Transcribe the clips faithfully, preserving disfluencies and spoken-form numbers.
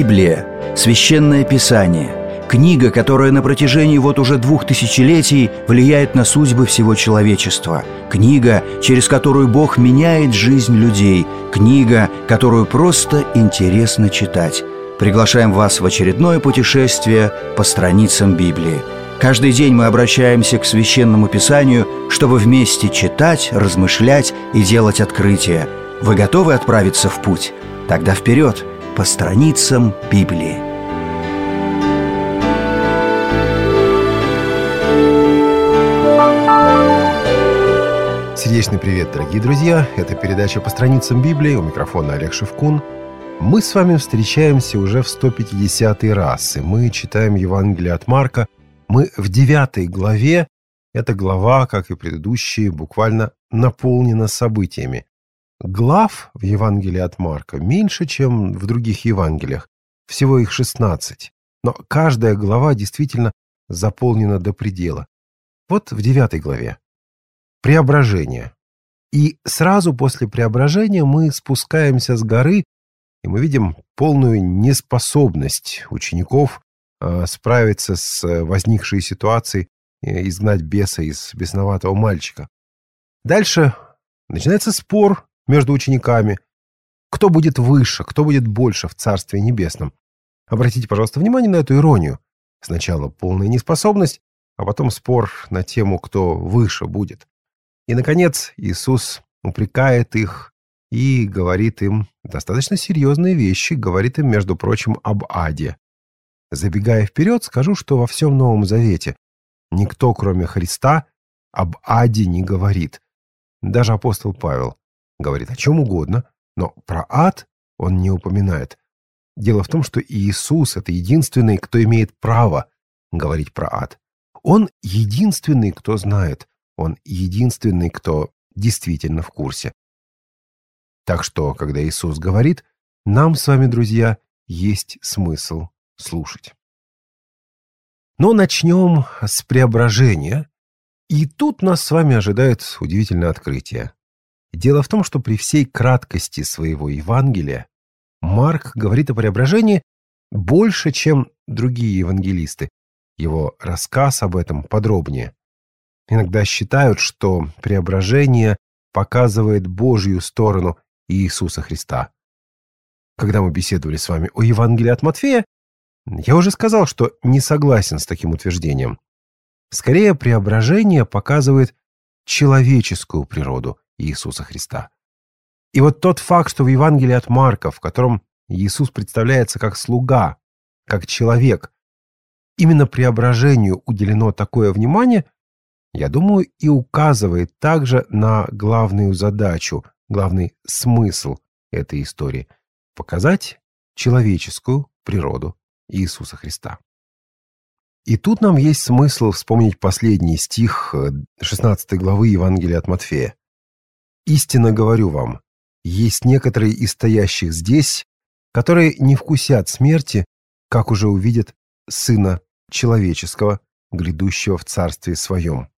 Библия – священное писание, книга, которая на протяжении вот уже двух тысячелетий влияет на судьбы всего человечества, книга, через которую Бог меняет жизнь людей, книга, которую просто интересно читать. Приглашаем вас в очередное путешествие по страницам Библии. Каждый день мы обращаемся к Священному Писанию, чтобы вместе читать, размышлять и делать открытия. Вы готовы отправиться в путь? Тогда вперед, по страницам Библии. Сердечный привет, дорогие друзья! Это передача «По страницам Библии». У микрофона Олег Шевкун. Мы с вами встречаемся уже в сто пятидесятый раз, и мы читаем Евангелие от Марка. Мы в девятой главе. Эта глава, как и предыдущие, буквально наполнена событиями. Глав в Евангелии от Марка меньше, чем в других Евангелиях. Всего их шестнадцать. Но каждая глава действительно заполнена до предела. Вот в девятой главе. Преображение. И сразу после преображения мы спускаемся с горы, и мы видим полную неспособность учеников э, справиться с возникшей ситуацией, э, изгнать беса из бесноватого мальчика. Дальше начинается спор между учениками. Кто будет выше, кто будет больше в Царстве Небесном? Обратите, пожалуйста, внимание на эту иронию. Сначала полная неспособность, а потом спор на тему, кто выше будет. И, наконец, Иисус упрекает их и говорит им достаточно серьезные вещи, говорит им, между прочим, об аде. Забегая вперед, скажу, что во всем Новом Завете никто, кроме Христа, об аде не говорит. Даже апостол Павел говорит о чем угодно, но про ад он не упоминает. Дело в том, что Иисус — это единственный, кто имеет право говорить про ад. Он единственный, кто знает. Он единственный, кто действительно в курсе. Так что, когда Иисус говорит, нам с вами, друзья, есть смысл слушать. Но начнем с преображения. И тут нас с вами ожидает удивительное открытие. Дело в том, что при всей краткости своего Евангелия Марк говорит о преображении больше, чем другие евангелисты. Его рассказ об этом подробнее. Иногда считают, что преображение показывает Божью сторону Иисуса Христа. Когда мы беседовали с вами о Евангелии от Матфея, я уже сказал, что не согласен с таким утверждением. Скорее, преображение показывает человеческую природу Иисуса Христа. И вот тот факт, что в Евангелии от Марка, в котором Иисус представляется как слуга, как человек, именно преображению уделено такое внимание, я думаю, и указывает также на главную задачу, главный смысл этой истории – показать человеческую природу Иисуса Христа. И тут нам есть смысл вспомнить последний стих шестнадцатой главы Евангелия от Матфея. «Истинно говорю вам, есть некоторые из стоящих здесь, которые не вкусят смерти, как уже увидят Сына Человеческого, грядущего в Царстве Своем».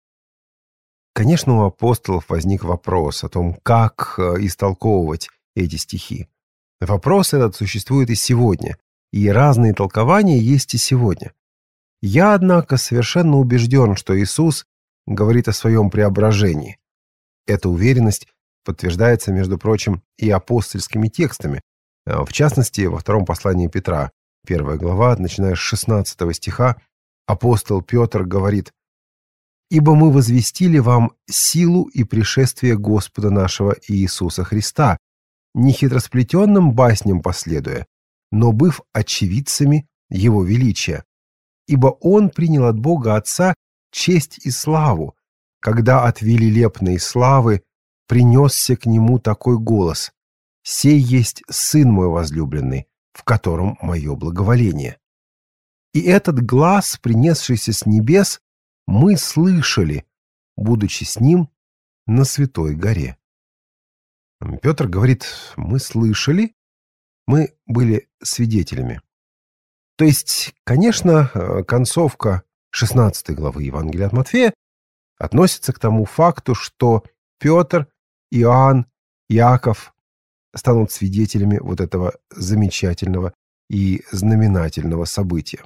Конечно, у апостолов возник вопрос о том, как истолковывать эти стихи. Вопрос этот существует и сегодня, и разные толкования есть и сегодня. Я, однако, совершенно убежден, что Иисус говорит о своем преображении. Эта уверенность подтверждается, между прочим, и апостольскими текстами. В частности, во втором послании Петра, первая глава, начиная с шестнадцатого стиха, апостол Петр говорит: «Ибо мы возвестили вам силу и пришествие Господа нашего Иисуса Христа, не хитросплетенным басням последуя, но быв очевидцами Его величия. Ибо Он принял от Бога Отца честь и славу, когда от велилепной славы принесся к Нему такой голос: «Сей есть Сын мой возлюбленный, в котором мое благоволение». И этот глас, принесшийся с небес, мы слышали, будучи с Ним на Святой горе. Петр говорит: мы слышали, мы были свидетелями. То есть, конечно, концовка шестнадцатой главы Евангелия от Матфея относится к тому факту, что Петр, Иоанн, Иаков станут свидетелями вот этого замечательного и знаменательного события.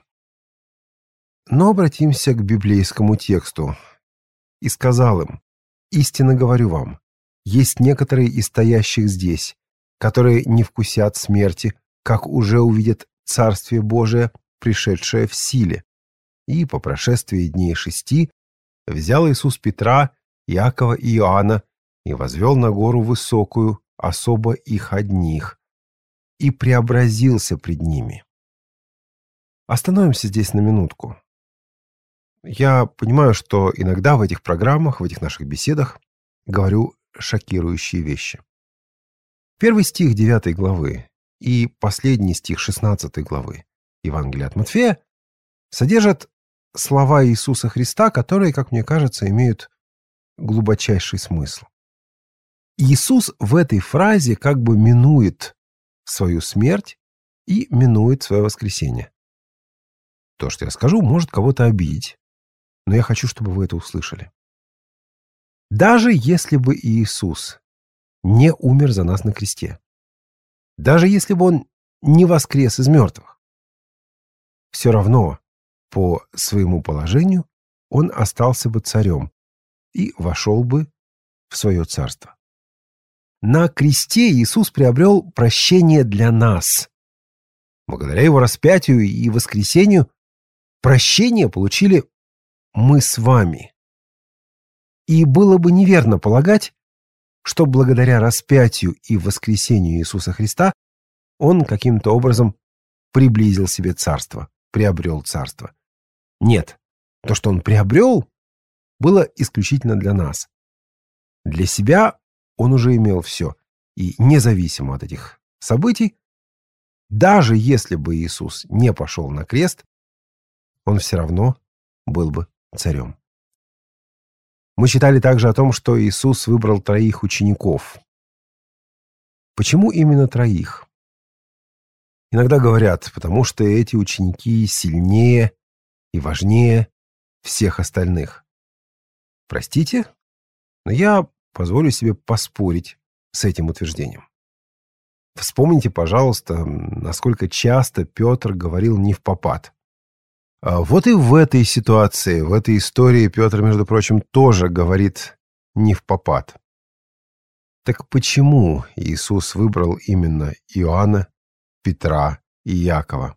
Но обратимся к библейскому тексту. «И сказал им: истинно говорю вам, есть некоторые из стоящих здесь, которые не вкусят смерти, как уже увидят Царствие Божие, пришедшее в силе». И по прошествии дней шести взял Иисус Петра, Иакова и Иоанна и возвел на гору высокую, особо их одних, и преобразился пред ними. Остановимся здесь на минутку. Я понимаю, что иногда в этих программах, в этих наших беседах говорю шокирующие вещи. Первый стих девятой главы и последний стих шестнадцатой главы Евангелия от Матфея содержат слова Иисуса Христа, которые, как мне кажется, имеют глубочайший смысл. Иисус в этой фразе как бы минует свою смерть и минует свое воскресение. То, что я скажу, может кого-то обидеть, но я хочу, чтобы вы это услышали. Даже если бы Иисус не умер за нас на кресте, даже если бы Он не воскрес из мертвых, все равно по своему положению Он остался бы царем и вошел бы в свое царство. На кресте Иисус приобрел прощение для нас. Благодаря Его распятию и воскресению прощение получили мы с вами. И было бы неверно полагать, что благодаря распятию и воскресению Иисуса Христа Он каким-то образом приблизил себе царство, приобрел царство. Нет, то, что Он приобрел, было исключительно для нас. Для себя Он уже имел все, и независимо от этих событий, даже если бы Иисус не пошел на крест, Он все равно был бы царем. Мы читали также о том, что Иисус выбрал троих учеников. Почему именно троих? Иногда говорят, потому что эти ученики сильнее и важнее всех остальных. Простите, но я позволю себе поспорить с этим утверждением. Вспомните, пожалуйста, насколько часто Петр говорил невпопад. Вот и в этой ситуации, в этой истории Петр, между прочим, тоже говорит невпопад. Так почему Иисус выбрал именно Иоанна, Петра и Иакова?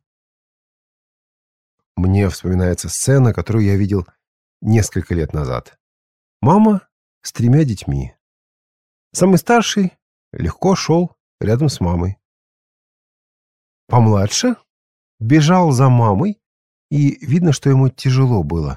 Мне вспоминается сцена, которую я видел несколько лет назад. Мама с тремя детьми. Самый старший легко шел рядом с мамой. Помладше бежал за мамой, и видно, что ему тяжело было.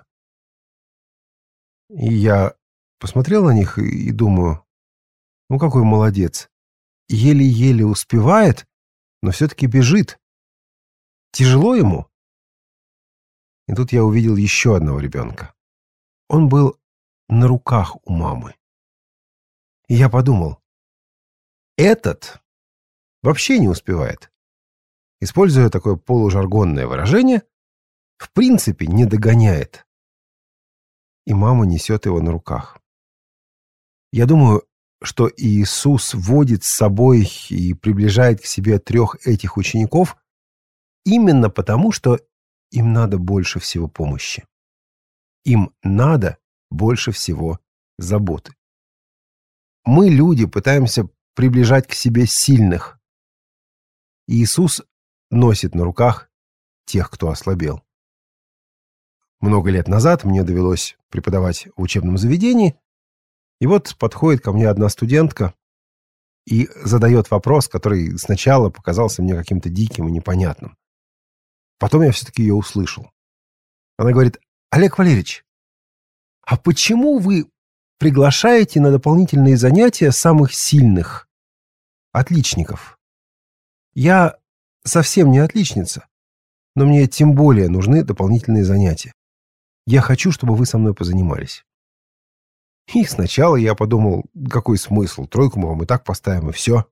И я посмотрел на них и думаю, ну какой молодец. Еле-еле успевает, но все-таки бежит. Тяжело ему? И тут я увидел еще одного ребенка. Он был на руках у мамы. И я подумал, этот вообще не успевает. Используя такое полужаргонное выражение, в принципе не догоняет. И мама несет его на руках. Я думаю, что Иисус водит с собой и приближает к себе трех этих учеников именно потому, что им надо больше всего помощи. Им надо больше всего заботы. Мы, люди, пытаемся приближать к себе сильных. Иисус носит на руках тех, кто ослабел. Много лет назад мне довелось преподавать в учебном заведении, и вот подходит ко мне одна студентка и задает вопрос, который сначала показался мне каким-то диким и непонятным. Потом я все-таки ее услышал. Она говорит: «Олег Валерьевич, а почему вы приглашаете на дополнительные занятия самых сильных, отличников? Я совсем не отличница, но мне тем более нужны дополнительные занятия. Я хочу, чтобы вы со мной позанимались». И сначала я подумал, какой смысл, тройку мы вам и так поставим, и все.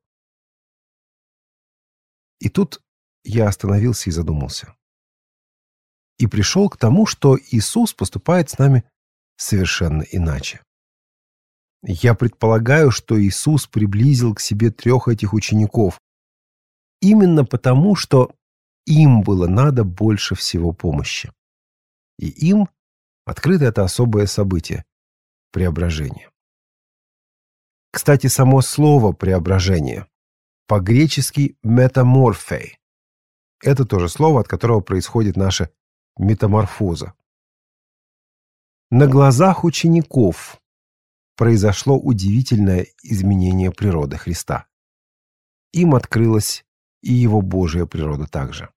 И тут я остановился и задумался. И пришел к тому, что Иисус поступает с нами совершенно иначе. Я предполагаю, что Иисус приблизил к себе трех этих учеников именно потому, что им было надо больше всего помощи. И им открыто это особое событие – преображение. Кстати, само слово «преображение» по-гречески «метаморфей». Это тоже слово, от которого происходит наша метаморфоза. На глазах учеников произошло удивительное изменение природы Христа. Им открылась и Его Божия природа также.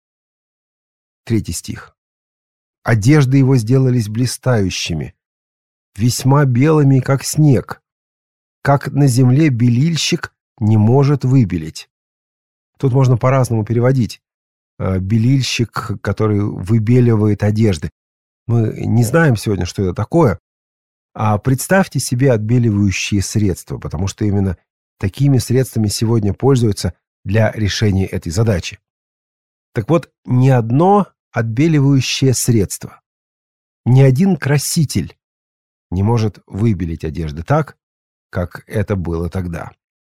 Третий стих. «Одежды Его сделались блистающими, весьма белыми, как снег, как на земле белильщик не может выбелить». Тут можно по-разному переводить. Белильщик, который выбеливает одежды. Мы не знаем сегодня, что это такое. А представьте себе отбеливающие средства, потому что именно такими средствами сегодня пользуются для решения этой задачи. Так вот, ни одно отбеливающее средство, ни один краситель не может выбелить одежды так, как это было тогда.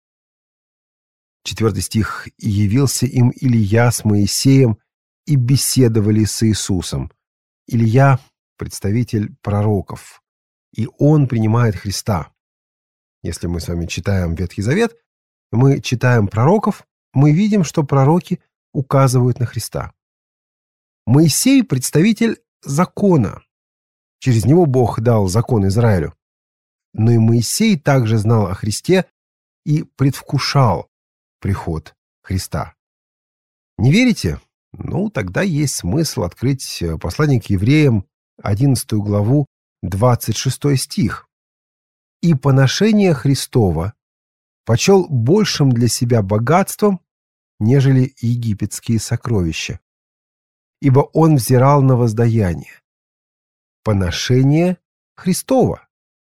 Четвертый стих. «И явился им Илия с Моисеем, и беседовали с Иисусом». Илия – представитель пророков, и он принимает Христа. Если мы с вами читаем Ветхий Завет, мы читаем пророков, мы видим, что пророки указывают на Христа. Моисей – представитель закона. Через него Бог дал закон Израилю. Но и Моисей также знал о Христе и предвкушал приход Христа. Не верите? Ну, тогда есть смысл открыть послание к евреям, одиннадцатую главу, двадцать шестой стих. «И поношение Христова почел большим для себя богатством, нежели египетские сокровища, ибо он взирал на воздаяние». Поношение Христова.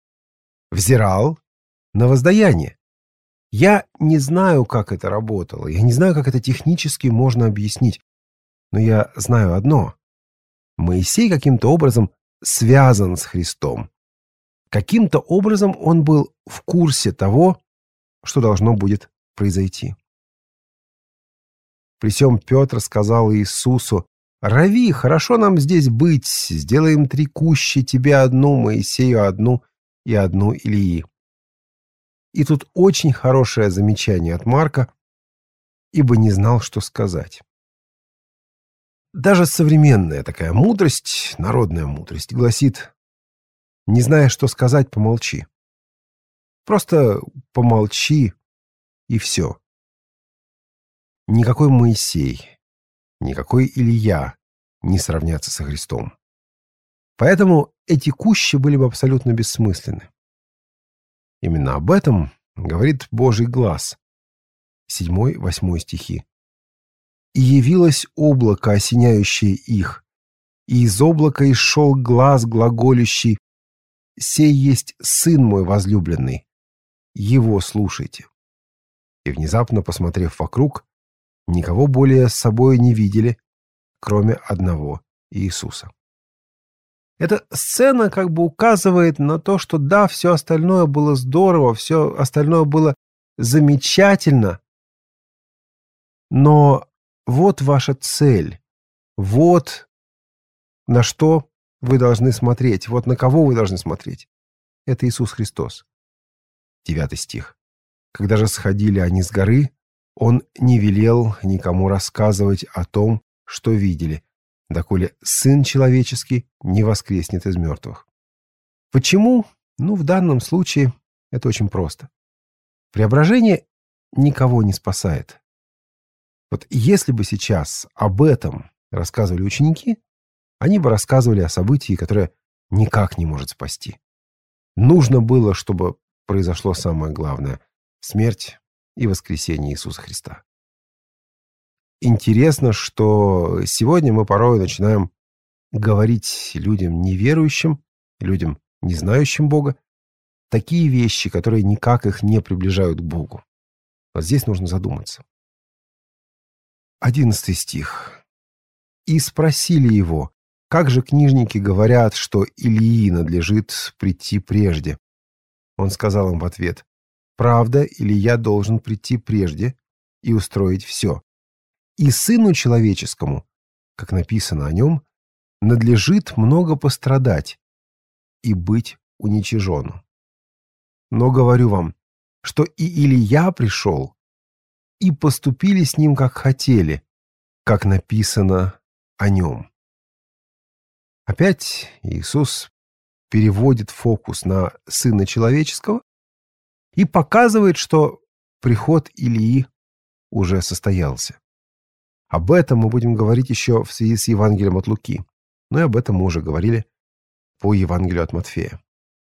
Взирал на воздаяние. Я не знаю, как это работало, я не знаю, как это технически можно объяснить, но я знаю одно. Моисей каким-то образом связан с Христом. Каким-то образом он был в курсе того, что должно будет произойти. При сём Петр сказал Иисусу: «Рави, хорошо нам здесь быть, сделаем три кущи, тебе одну, Моисею одну и одну Илии». И тут очень хорошее замечание от Марка, ибо не знал, что сказать. Даже современная такая мудрость, народная мудрость, гласит: не зная, что сказать, помолчи. Просто помолчи, и все. Никакой Моисей, никакой Илия не сравнятся со Христом. Поэтому эти кущи были бы абсолютно бессмысленны. Именно об этом говорит Божий глас. седьмой, восьмой стихи. «И явилось облако, осеняющее их, и из облака исшел глас глаголющий: сей есть Сын мой возлюбленный, его слушайте». И внезапно, посмотрев вокруг, никого более с собой не видели, кроме одного Иисуса. Эта сцена как бы указывает на то, что да, все остальное было здорово, все остальное было замечательно, но вот ваша цель, вот на что вы должны смотреть, вот на кого вы должны смотреть. Это Иисус Христос. Девятый стих. «Когда же сходили они с горы, он не велел никому рассказывать о том, что видели, доколе Сын Человеческий не воскреснет из мертвых». Почему? Ну, в данном случае это очень просто. Преображение никого не спасает. Вот если бы сейчас об этом рассказывали ученики, они бы рассказывали о событии, которое никак не может спасти. Нужно было, чтобы произошло самое главное – смерть и воскресение Иисуса Христа. Интересно, что сегодня мы порой начинаем говорить людям неверующим, людям, не знающим Бога, такие вещи, которые никак их не приближают к Богу. Вот здесь нужно задуматься. Одиннадцатый стих. «И спросили его: как же книжники говорят, что Илии надлежит прийти прежде?» Он сказал им в ответ: «Правда, Илия должен прийти прежде и устроить все. и Сыну Человеческому, как написано о нем, надлежит много пострадать и быть уничиженным. Но говорю вам, что и Илия пришел, и поступили с ним, как хотели, как написано о нем». Опять Иисус переводит фокус на Сына Человеческого и показывает, что приход Илии уже состоялся. Об этом мы будем говорить еще в связи с Евангелием от Луки, но и об этом мы уже говорили по Евангелию от Матфея.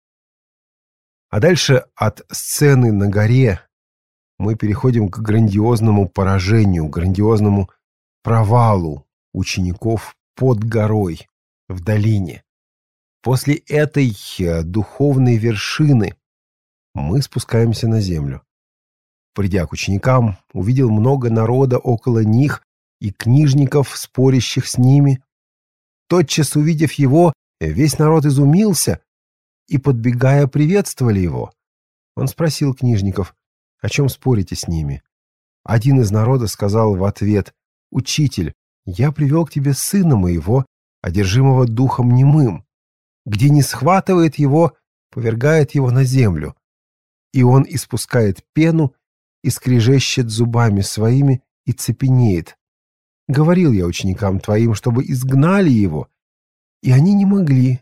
А дальше от сцены на горе мы переходим к грандиозному поражению, грандиозному провалу учеников под горой, в долине. После этой духовной вершины мы спускаемся на землю. Придя к ученикам, увидел много народа около них и книжников, спорящих с ними. Тотчас, увидев его, весь народ изумился и, подбегая, приветствовали его. Он спросил книжников: «О чем спорите с ними?» Один из народа сказал в ответ: «Учитель, я привел к тебе сына моего, одержимого духом немым. Где не схватывает его, повергает его на землю. И он испускает пену и скрежещет зубами своими и цепенеет. Говорил я ученикам твоим, чтобы изгнали его, и они не могли».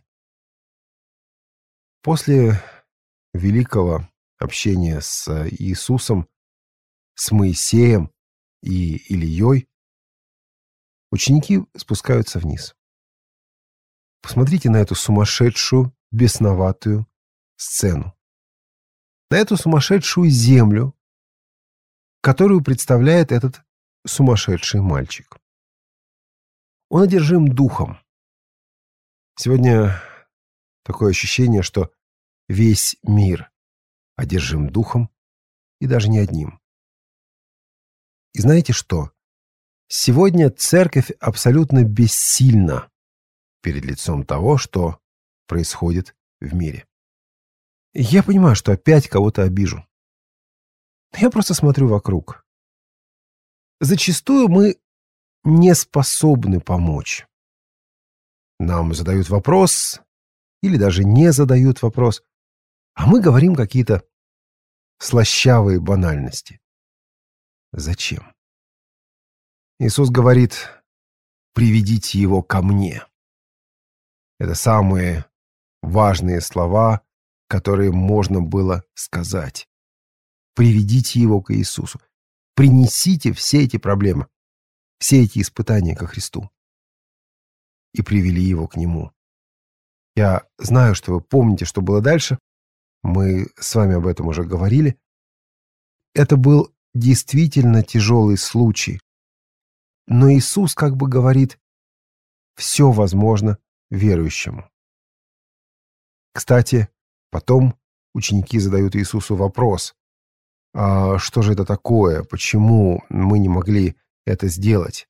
После великого общения с Иисусом, с Моисеем и Илией, ученики спускаются вниз. Посмотрите на эту сумасшедшую, бесноватую сцену. На эту сумасшедшую землю, которую представляет этот сумасшедший мальчик. Он одержим духом. Сегодня такое ощущение, что весь мир одержим духом, и даже не одним. И знаете что? Сегодня церковь абсолютно бессильна перед лицом того, что происходит в мире. Я понимаю, что опять кого-то обижу. Я просто смотрю вокруг. Зачастую мы не способны помочь. Нам задают вопрос, или даже не задают вопрос, а мы говорим какие-то слащавые банальности. Зачем? Иисус говорит: «Приведите его ко мне». Это самые важные слова, которые можно было сказать. Приведите его к Иисусу. Принесите все эти проблемы, все эти испытания ко Христу. И привели его к Нему. Я знаю, что вы помните, что было дальше. Мы с вами об этом уже говорили. Это был действительно тяжелый случай. Но Иисус как бы говорит: все возможно верующему. Кстати, потом ученики задают Иисусу вопрос: а что же это такое? Почему мы не могли это сделать?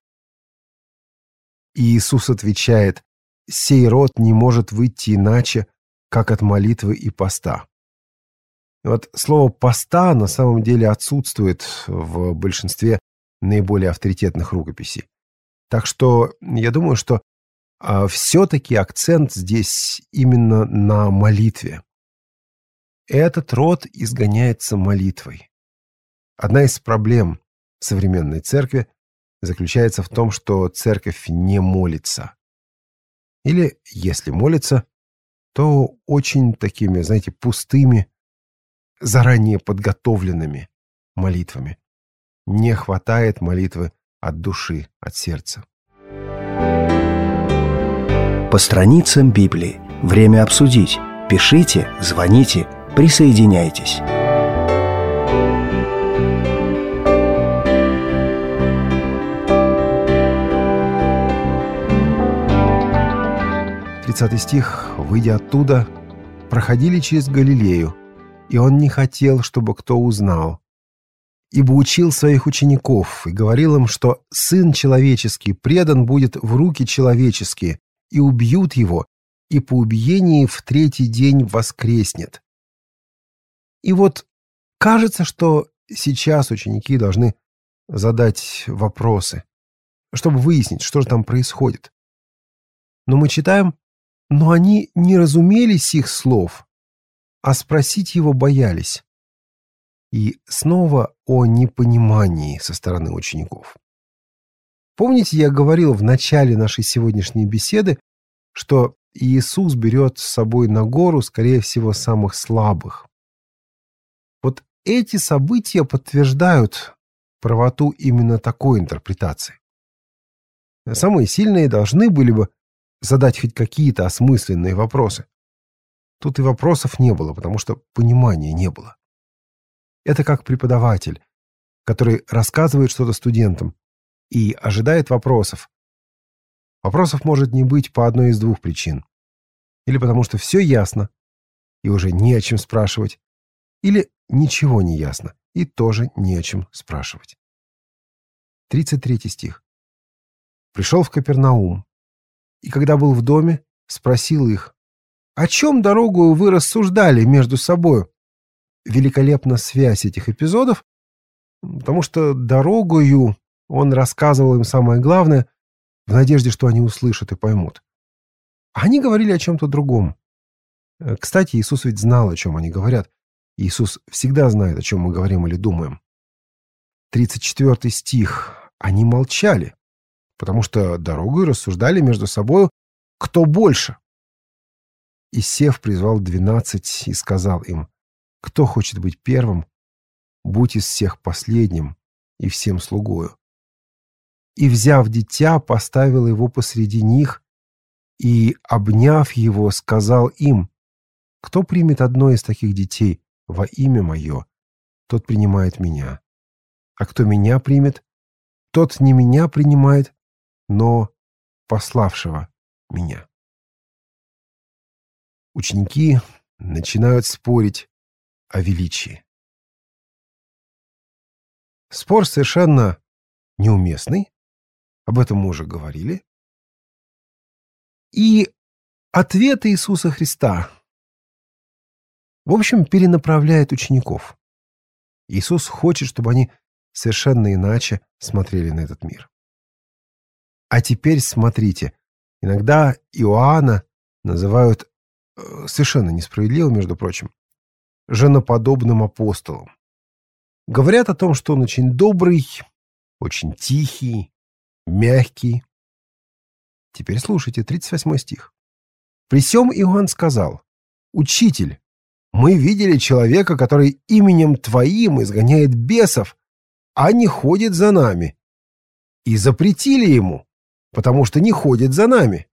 И Иисус отвечает: сей род не может выйти иначе, как от молитвы и поста. Вот слово «поста» на самом деле отсутствует в большинстве наиболее авторитетных рукописей. Так что я думаю, что а, все-таки акцент здесь именно на молитве. Этот род изгоняется молитвой. Одна из проблем современной церкви заключается в том, что церковь не молится. Или, если молится, то очень такими, знаете, пустыми, заранее подготовленными молитвами. Не хватает молитвы от души, от сердца. По страницам Библии. Время обсудить. Пишите, звоните, присоединяйтесь. тридцатый стих. «Выйдя оттуда, проходили через Галилею, и он не хотел, чтобы кто узнал, ибо учил своих учеников и говорил им, что Сын Человеческий предан будет в руки человеческие, и убьют его, и по убиении в третий день воскреснет». И вот кажется, что сейчас ученики должны задать вопросы. чтобы выяснить, что же там происходит. Но мы читаем: «Но они не разумели сих слов, а спросить его боялись». И снова о непонимании со стороны учеников. Помните, я говорил в начале нашей сегодняшней беседы, что Иисус берет с собой на гору, скорее всего, самых слабых. Вот эти события подтверждают правоту именно такой интерпретации. Самые сильные должны были бы задать хоть какие-то осмысленные вопросы. Тут и вопросов не было, потому что понимания не было. Это как преподаватель, который рассказывает что-то студентам и ожидает вопросов. Вопросов может не быть по одной из двух причин. Или потому что все ясно, и уже не о чем спрашивать, или ничего не ясно, и тоже не о чем спрашивать. тридцать третий стих. «Пришел в Капернаум, и когда был в доме, спросил их: о чем дорогою вы рассуждали между собою?» Великолепна связь этих эпизодов, потому что дорогою он рассказывал им самое главное, в надежде, что они услышат и поймут. Они говорили о чем-то другом. Кстати, Иисус ведь знал, о чем они говорят. Иисус всегда знает, о чем мы говорим или думаем. тридцать четвёртый стих. Они молчали, потому что дорогою рассуждали между собою, кто больше. И, сев, призвал двенадцать и сказал им: кто хочет быть первым, будь из всех последним и всем слугою. И, взяв дитя, поставил его посреди них, и, обняв его, сказал им: кто примет одно из таких детей во имя мое, тот принимает меня. А кто меня примет, тот не меня принимает, но пославшего меня. Ученики начинают спорить о величии. Спор совершенно неуместный, об этом мы уже говорили. И ответ Иисуса Христа, в общем, перенаправляет учеников. Иисус хочет, чтобы они совершенно иначе смотрели на этот мир. А теперь смотрите, иногда Иоанна называют, совершенно несправедливо, между прочим, женоподобным апостолом. Говорят о том, что он очень добрый, очень тихий, мягкий. Теперь слушайте, тридцать восьмой стих. «При сем Иоанн сказал: Учитель, мы видели человека, который именем Твоим изгоняет бесов, а не ходит за нами. И запретили ему, потому что не ходит за нами».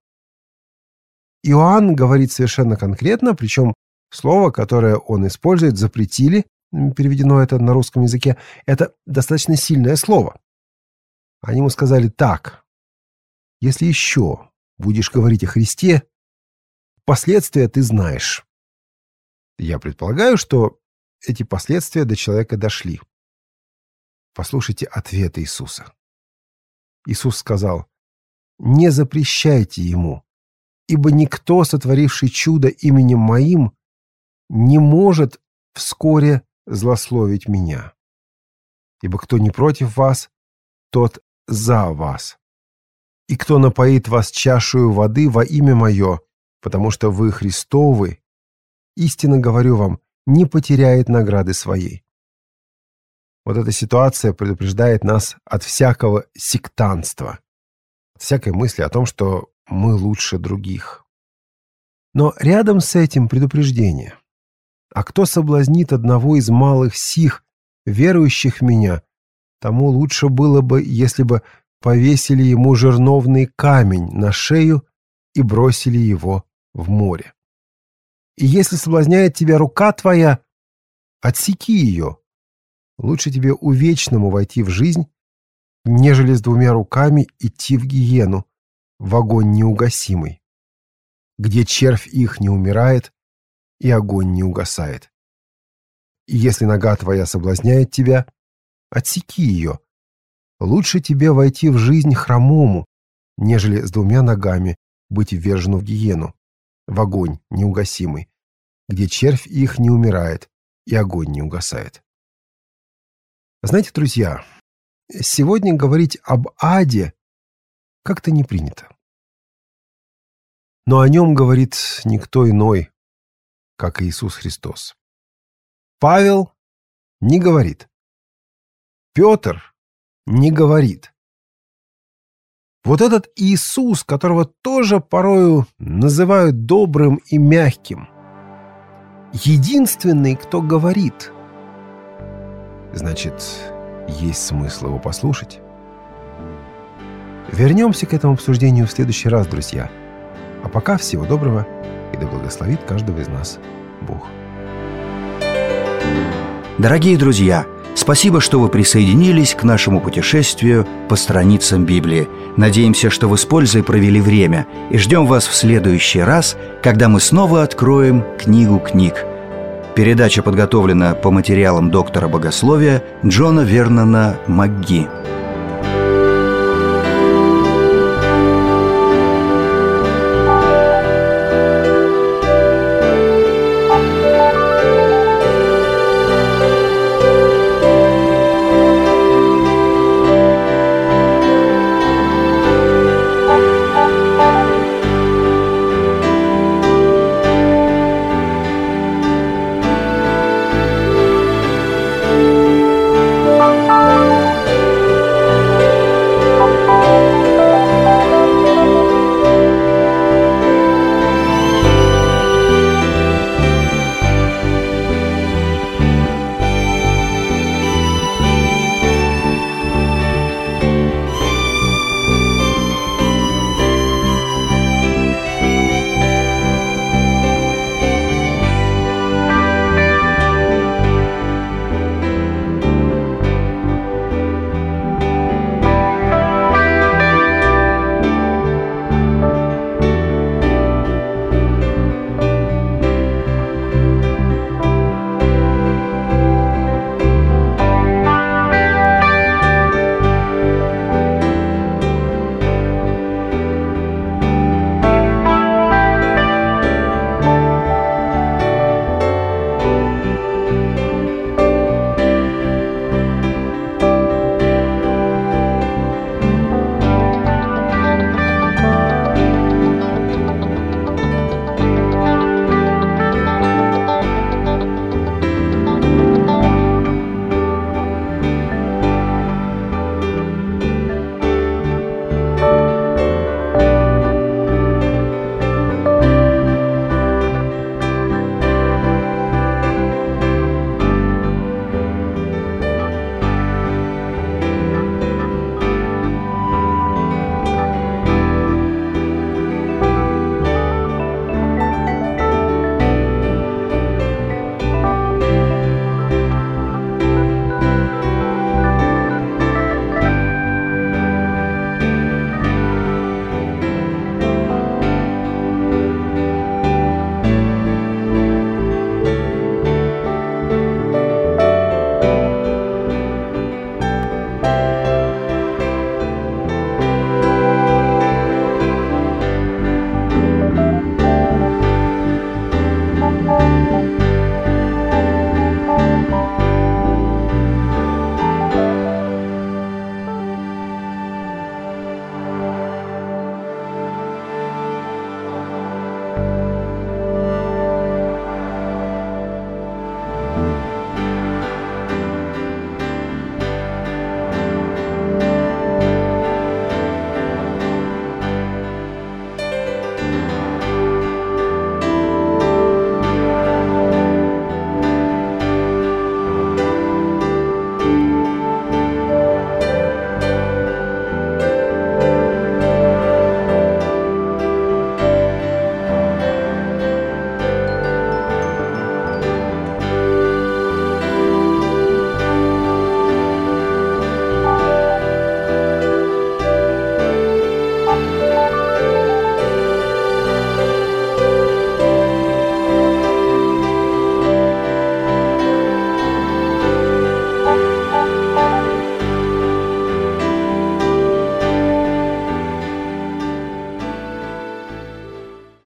Иоанн говорит совершенно конкретно, причем слово, которое он использует, «запретили», переведено это на русском языке, это достаточно сильное слово. Они ему сказали так: если еще будешь говорить о Христе, последствия ты знаешь. Я предполагаю, что эти последствия до человека дошли. Послушайте ответ Иисуса. Иисус сказал: не запрещайте ему, ибо никто, сотворивший чудо именем моим, не может вскоре злословить меня. Ибо кто не против вас, тот за вас. И кто напоит вас чашею воды во имя мое, потому что вы Христовы, истинно говорю вам, не потеряет награды своей. Вот эта ситуация предупреждает нас от всякого сектантства, от всякой мысли о том, что мы лучше других. Но рядом с этим предупреждение: а кто соблазнит одного из малых сих, верующих в меня, тому лучше было бы, если бы повесили ему жерновный камень на шею и бросили его в море. И если соблазняет тебя рука твоя, отсеки ее. Лучше тебе увечному войти в жизнь, нежели с двумя руками идти в гиену, в огонь неугасимый, где червь их не умирает и огонь не угасает. И если нога твоя соблазняет тебя, отсеки ее. Лучше тебе войти в жизнь хромому, нежели с двумя ногами быть ввержену в гиену, в огонь неугасимый, где червь их не умирает и огонь не угасает. Знаете, друзья, сегодня говорить об аде как-то не принято. Но о нем говорит никто иной, как Иисус Христос. Павел не говорит. Петр не говорит. Вот этот Иисус, которого тоже порою называют добрым и мягким, единственный, кто говорит. Значит, есть смысл его послушать. Вернемся к этому обсуждению в следующий раз, друзья. А пока всего доброго, и да благословит каждого из нас Бог. Дорогие друзья, спасибо, что вы присоединились к нашему путешествию по страницам Библии. Надеемся, что вы с пользой провели время, и ждем вас в следующий раз, когда мы снова откроем книгу книг. Передача подготовлена по материалам доктора богословия Джона Вернона МакГи.